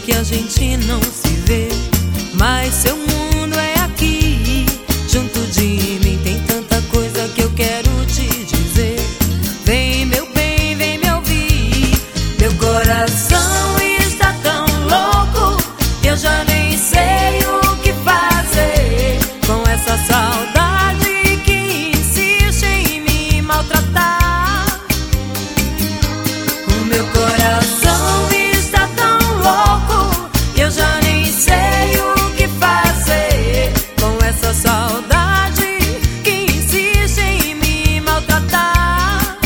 que a gente não se vê, mas seu mundo é aqui, junto de mim. Tem tanta coisa que eu quero te dizer. Vem, meu bem, vem me ouvir. Meu coração está tão louco, eu já nem sei o que fazer com essa saudade que insiste em me maltratar. O meu coração está tão louco, eu já nem sei o que fazer com essa saudade que insiste em me maltratar.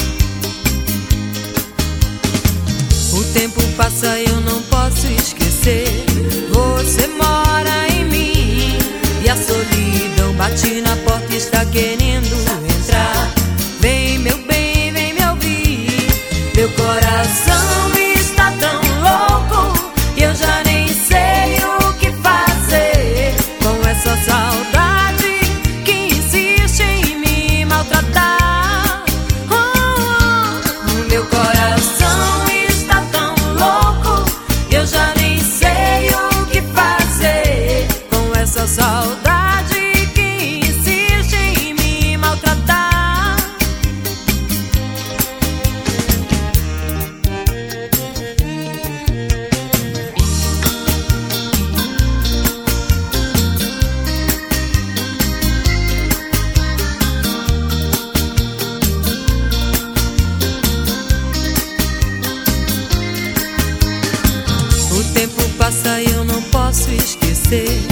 O tempo passa e eu não posso esquecer. Você mora em mim e a solidão bate na porta e está querendo entrar. Vem, meu bem, vem me ouvir. Meu coração está tão louco, eu já nem sei o que fazer com essa saudade que insiste em me maltratar. Meu coração está tão louco, eu já nem sei o que fazer com essa saudade que insiste em me maltratar. O tempo passa e eu não posso esquecer.